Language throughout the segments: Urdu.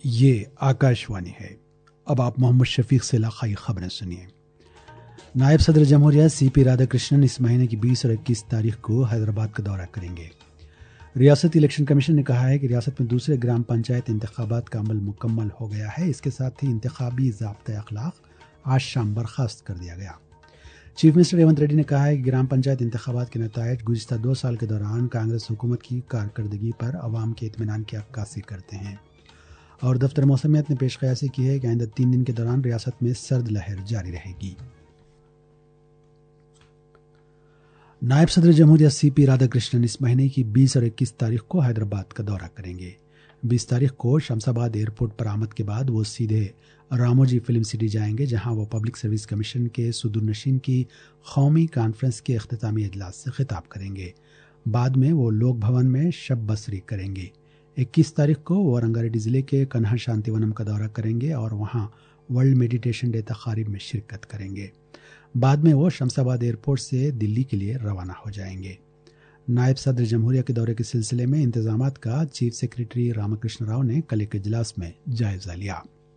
یہ آکاشوانی ہے۔ اب آپ محمد شفیق سے علاقائی خبریں سنیے۔ نائب صدر جمہوریہ سی پی رادھا کرشنن اس مہینے کی 20 اور 21 تاریخ کو حیدرآباد کا دورہ کریں گے۔ ریاستی الیکشن کمیشن نے کہا ہے کہ ریاست میں دوسرے گرام پنچایت انتخابات کا عمل مکمل ہو گیا ہے۔ اس کے ساتھ ہی انتخابی ضابطۂ اخلاق آج شام برخاست کر دیا گیا۔ چیف منسٹر ریونت ریڈی نے کہا ہے کہ گرام پنچایت انتخابات کے نتائج گزشتہ 2 سال کے دوران کانگریس حکومت کی کارکردگی پر عوام کے اطمینان کی عکاسی کرتے ہیں، اور دفتر موسمیات نے پیش قیاسی کی ہے کہ آئندہ 3 دن کے دوران ریاست میں سرد لہر جاری رہے گی۔ نائب صدر جمہوریہ سی پی رادھا کرشنن اس مہینے کی 20 اور 21 تاریخ کو حیدرآباد کا دورہ کریں گے۔ 20 تاریخ کو شمس آباد ایئرپورٹ پر آمد کے بعد وہ سیدھے راموجی فلم سٹی جائیں گے، جہاں وہ پبلک سروس کمیشن کے صدور نشین کی قومی کانفرنس کے اختتامی اجلاس سے خطاب کریں گے۔ بعد میں وہ لوک بھون میں شب بسری کریں گے۔ 21 تاریخ کو وہ رنگا ریڈی ضلع کے کنہا شانتی ونم کا دورہ کریں گے اور وہاں ورلڈ میڈیٹیشن ڈے تقاریب میں شرکت کریں گے۔ بعد میں وہ شمس آباد ایئرپورٹ سے دلی کے لیے روانہ ہو جائیں گے۔ نائب صدر جمہوریہ کے دورے کے سلسلے میں انتظامات کا چیف سیکریٹری راما کرشن راؤ نے کل ایک اجلاس میں جائزہ لیا۔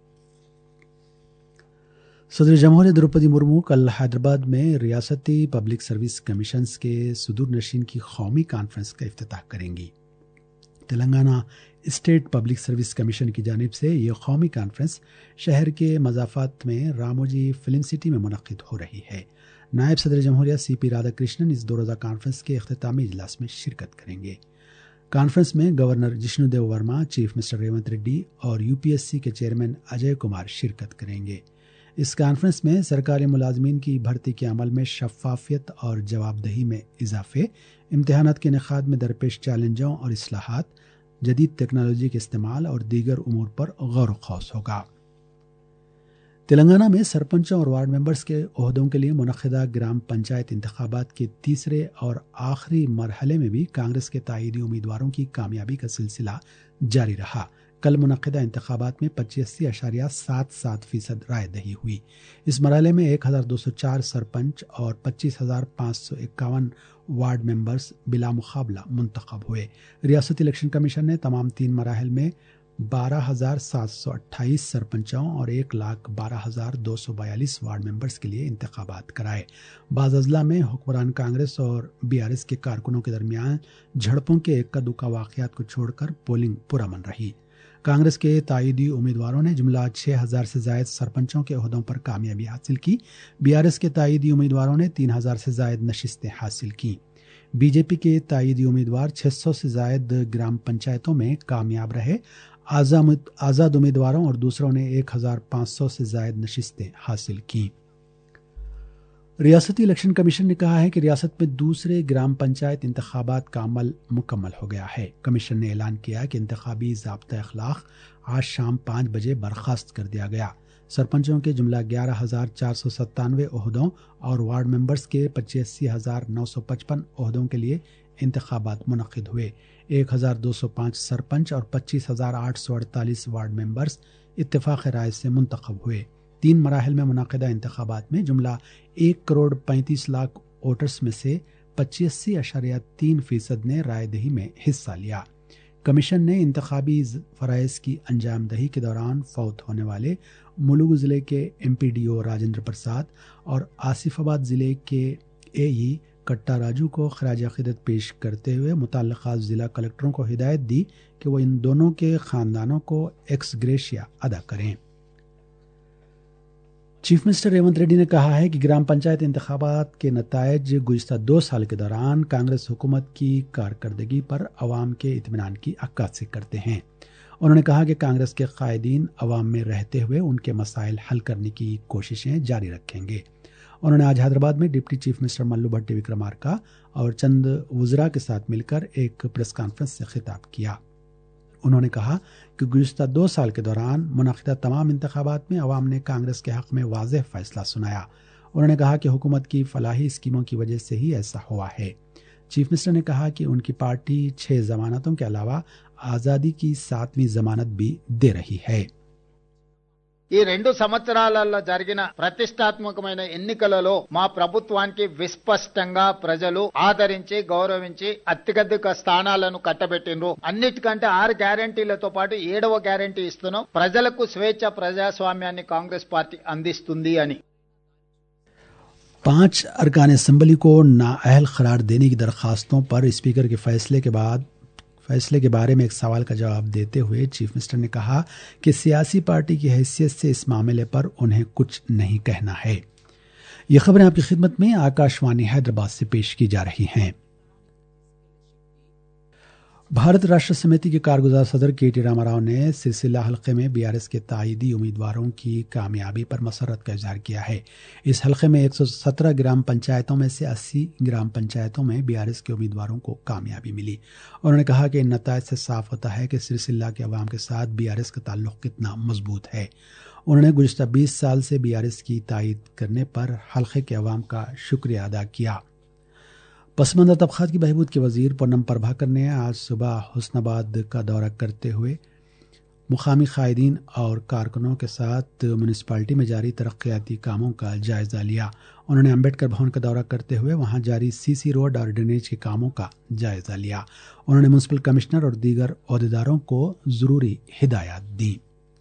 صدر جمہوریہ دروپدی مرمو کل حیدرآباد میں ریاستی پبلک سروس کمیشنز کے صدور نشین کی قومی کانفرنس کا افتتاح کریں گی۔ Telangana state public service commission کی جانب سے یہ قومی کانفرنس شہر کے مضافات میں راموجی فلم سٹی میں منعقد ہو رہی ہے۔ نائب صدر جمہوریہ سی پی رادھا کرشنن اس 2 روزہ کانفرنس کے اختتامی اجلاس میں شرکت کریں گے۔ کانفرنس میں governor Jishnu Dev Varma, chief minister Revanth Reddy اور یو پی ایس سی کے چیئرمین اجے کمار شرکت کریں گے۔ اس کانفرنس میں سرکاری ملازمین کی بھرتی کے عمل میں شفافیت اور جواب دہی میں اضافے، امتحانات کے انعقاد میں درپیش چیلنجوں اور اصلاحات، جدید ٹیکنالوجی کے استعمال اور دیگر امور پر غور و خوض ہوگا۔ تلنگانہ میں سرپنچوں اور وارڈ ممبرز کے عہدوں کے لیے منعقدہ گرام پنچایت انتخابات کے تیسرے اور آخری مرحلے میں بھی کانگریس کے تائیدی امیدواروں کی کامیابی کا سلسلہ جاری رہا۔ کل منعقدہ انتخابات میں 85.77% رائے دہی ہوئی۔ اس مرحلے میں 1204 سرپنچ اور 25,551 وارڈ ممبرز بلا مقابلہ منتخب ہوئے۔ ریاستی الیکشن کمیشن نے تمام 3 مراحل میں 12,728 سرپنچوں اور 1,12,242 وارڈ ممبرز کے لیے انتخابات کرائے۔ بعض اضلاع میں حکمران کانگریس اور BRS کے کارکنوں کے درمیان جھڑپوں کے اکا دکا واقعات کو چھوڑ کر پولنگ پرامن رہی۔ کانگریس کے تائیدی امیدواروں نے جملہ 6,000 سے زائد سرپنچوں کے عہدوں پر کامیابی حاصل کی۔ BRS کے تائیدی امیدواروں نے 3,000 سے زائد نشستیں حاصل کی۔ BJP کے تائیدی امیدوار 600 سے زائد گرام پنچایتوں میں کامیاب رہے۔ آزاد امیدواروں اور دوسروں نے 1,500 سے زائد نشستیں حاصل کی۔ ریاستی الیکشن کمیشن نے کہا ہے کہ ریاست میں دوسرے گرام پنچایت انتخابات کا عمل مکمل ہو گیا ہے۔ کمیشن نے اعلان کیا کہ انتخابی ضابطۂ اخلاق آج شام 5 بجے برخاست کر دیا گیا۔ سرپنچوں کے جملہ 11,497 عہدوں اور وارڈ ممبرز کے 85,955 عہدوں کے لیے انتخابات منعقد ہوئے۔ 1,205 سرپنچ اور 25,848 وارڈ ممبرز اتفاق رائے سے منتخب ہوئے۔ 3 مراحل میں منعقدہ انتخابات میں جملہ 1,35,00,000 ووٹرز میں سے 85.3% نے رائے دہی میں حصہ لیا۔ کمیشن نے انتخابی فرائض کی انجام دہی کے دوران فوت ہونے والے ملوگو ضلع کے MPDO راجندر پرساد اور آصف آباد ضلع کے AE کٹا راجو کو خراج عقیدت پیش کرتے ہوئے متعلقہ ضلع کلکٹروں کو ہدایت دی کہ وہ ان دونوں کے خاندانوں کو ایکس گریشیا ادا کریں۔ چیف منسٹر ریونت ریڈی نے کہا ہے کہ گرام پنچایت انتخابات کے نتائج گزشتہ 2 سال کے دوران کانگریس حکومت کی کارکردگی پر عوام کے اطمینان کی عکاسی کرتے ہیں۔ انہوں نے کہا کہ کانگریس کے قائدین عوام میں رہتے ہوئے ان کے مسائل حل کرنے کی کوششیں جاری رکھیں گے۔ انہوں نے آج حیدرآباد میں ڈپٹی چیف منسٹر ملو بھٹی وکرمارکا اور چند وزراء کے ساتھ مل کر ایک پریس کانفرنس سے خطاب کیا۔ انہوں نے کہا کہ گزشتہ 2 سال کے دوران منعقدہ تمام انتخابات میں عوام نے کانگریس کے حق میں واضح فیصلہ سنایا۔ انہوں نے کہا کہ حکومت کی فلاحی اسکیموں کی وجہ سے ہی ایسا ہوا ہے۔ چیف منسٹر نے کہا کہ ان کی پارٹی 6 ضمانتوں کے علاوہ آزادی کی 7ویں ضمانت بھی دے رہی ہے۔ ఈ 2 సంవత్సరాలలో జరిగిన ప్రతిష్టాత్మకమైన ఎన్నికలలో మా ప్రభుత్వానికి విస్పష్టంగా ప్రజలు ఆదరించి గౌరవించి అత్యధిక స్థానాలను కట్టబెట్టిండ్రు. అన్నిటికంటే 6 గ్యారంటీలతో పాటు 7వ గ్యారంటీ ఇస్తున్నాం. ప్రజలకు స్వేచ్ఛ, ప్రజాస్వామ్యాన్ని కాంగ్రెస్ పార్టీ అందిస్తుంది అని. 5 अरकान असम्बली को नाअहल करार देने की दरखास्तों पर स्पीकर के फैसले के बारे में एक सवाल का जवाब देते हुए चीफ मिनिस्टर ने कहा कि सियासी पार्टी की हैसियत से इस मामले पर उन्हें कुछ नहीं कहना है। ये खबरें आपकी खिदमत में आकाशवाणी हैदराबाद से पेश की जा रही हैं। भारत राष्ट्र समिति के कारगुजार सदर के.टी. रामाराव ने सिलसिला हल्के में बीआरएस के ताईदी उम्मीदवारों की कामयाबी पर मसरत का इजहार किया है। इस हल्के में 117 ग्राम पंचायतों में से 80 ग्राम पंचायतों में बीआरएस के उम्मीदवारों को कामयाबी मिली। उन्होंने कहा कि इन नतायज से साफ होता है कि सिलसिला के अवाम के साथ बीआरएस का ताल्लुक कितना मजबूत है। उन्होंने गुज़िश्ता 20 साल से बीआरएस की तायद करने पर हल्के के अवाम का शुक्रिया अदा किया। पसमानदा तबकात की बहबूद के वजीर पूनम प्रभाकर ने आज सुबह हुस्नाबाद का दौरा करते हुए मुकामी कायदीन और कारकुनों के साथ म्यूनिसिपालिटी में जारी तरक्याती कामों का जायजा लिया। उन्होंने अम्बेडकर भवन का दौरा करते हुए वहां जारी सीसी रोड और ड्रेनेज के कामों का जायजा लिया। उन्होंने म्युनिसिपल कमिश्नर और दीगर ओहदेदारों को जरूरी हिदायत दी।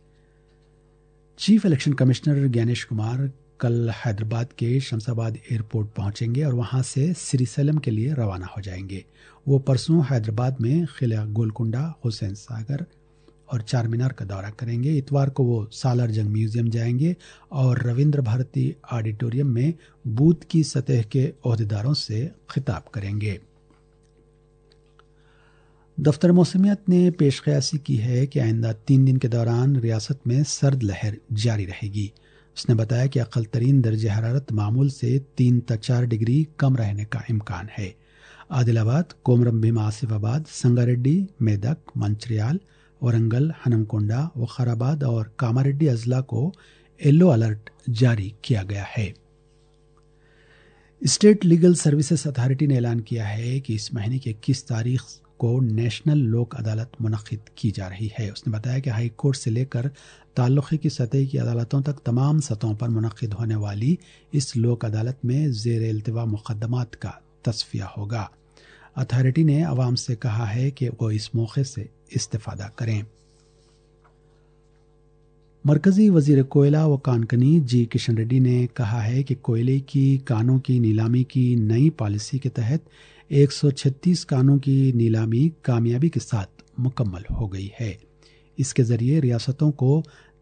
Chief election commissioner Gyanesh Kumar कल हैदराबाद के शमशाबाद एयरपोर्ट पहुंचेंगे और वहां से श्रीशैलम के लिए रवाना हो जाएंगे। वो परसों हैदराबाद में किला गोलकुंडा, हुसैन सागर और चार मीनार का दौरा करेंगे। इतवार को वो सालार जंग म्यूजियम जाएंगे और रविंद्र भारती ऑडिटोरियम में बूथ की सतह के ओहदेदारों से खिताब करेंगे। दफ्तर मौसमियात ने पेशकयासी की है कि आइंदा 3 दिन के दौरान रियासत में सर्द लहर जारी रहेगी। उसने बताया कि अक़ल तरीन दर्जे हरारत मामूल से 3 से 4 डिग्री कम रहने का इम्कान है। आदिलाबाद, कोमरम भीम आसिफाबाद, संगारेड्डी, मेदक, मंचिर्याल, वरंगल, हनमकोंडा, वखाराबाद और कामारेड्डी अजला को येलो अलर्ट जारी किया गया है। स्टेट लीगल सर्विसेज अथॉरिटी ने ऐलान किया है कि इस महीने की 21 तारीख को नेशनल लोक अदालत मुनक्किद की जा रही है। उसने बताया कि हाई कोर्ट से लेकर ताल्लुक़ी की सतह की अदालतों तक तमाम सतहों पर मुनक्किद होने वाली इस लोक अदालत में ज़ेर इल्तिवा मुक़दमात का तस्फिया होगा। अथॉरिटी ने अवाम से कहा है कि वो इस मौके से इस्तेफादा करें। मरकजी वजीर कोयला व कानकनी जी किशन रेड्डी ने कहा है कि कोयले की कानों की नीलामी की नई पॉलिसी के तहत 136 कानों की नीलामी कामयाबी के साथ मुकम्मल हो गई है। इसके जरिए रियासतों को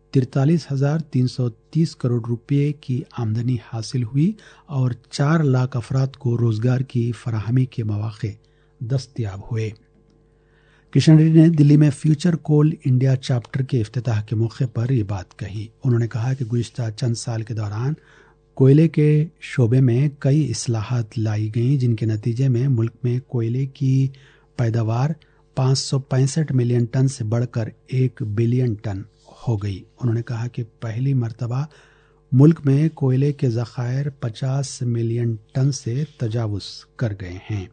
43,330 करोड़ रुपए की आमदनी हासिल हुई और 4 लाख अफराद को रोजगार की फराहमी के मौके दस्तयाब हुए। किशन रेड्डी ने दिल्ली में फ्यूचर कोल इंडिया चैप्टर के इफ्तिताह के मौके पर ये बात कही। उन्होंने कहा कि गुज़िश्ता चंद साल के दौरान कोयले के शोबे में कई इस्लाहात लाई गईं, जिनके नतीजे में मुल्क में कोयले की पैदावार 565 मिलियन टन से बढ़कर 1 बिलियन टन हो गई। उन्होंने कहा कि पहली मर्तबा मुल्क में कोयले के ज़खायर 50 मिलियन टन से तजावुज़ कर गए हैं।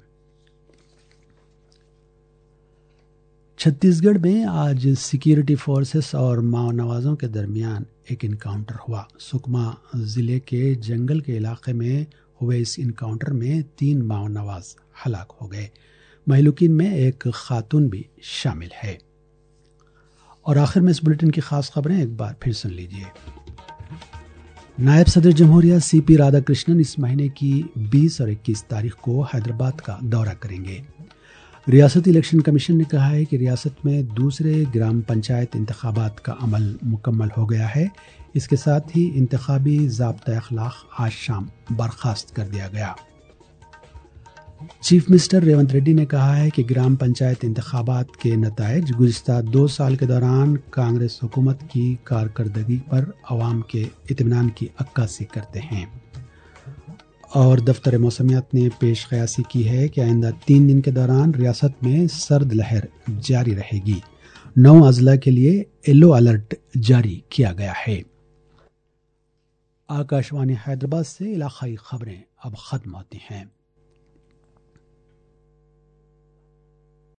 छत्तीसगढ़ में आज सिक्योरिटी फोर्सेस और माओ नवाजों के दरमियान एक इनकाउंटर हुआ। सुकमा जिले के जंगल के इलाके में हुए इस इनकाउंटर में 3 माओ नवाज हलाक हो गए। महलूकीन में एक खातून भी शामिल है। और आखिर में इस बुलेटिन की खास खबरें एक बार फिर सुन लीजिए। नायब सदर जमहूरिया सीपी राधाकृष्णन इस महीने की 20 और 21 तारीख को हैदराबाद का दौरा करेंगे। रियासती इलेक्शन कमीशन ने कहा है कि रियासत में दूसरे ग्राम पंचायत इंतखाबात का अमल मुकम्मल हो गया है। इसके साथ ही इंतखाबी ज़ाब्ता अखलाक आज शाम बर्खास्त कर दिया गया। चीफ मिनिस्टर रेवंत रेड्डी ने कहा है कि ग्राम पंचायत इंतखाबात के नताइज गुज़िश्ता 2 साल के दौरान कांग्रेस हुकूमत की कारकर्दगी पर अवाम के इत्मीनान की अक्कासी करते हैं। और दफ्तर मौसमियात ने पेश कयासी की है कि आइंदा 3 दिन के दौरान रियासत में सर्द लहर जारी रहेगी। 9 अजला के लिए येलो अलर्ट जारी किया गया है। आकाशवाणी हैदराबाद से इलाकाई खबरें अब खत्म होती हैं।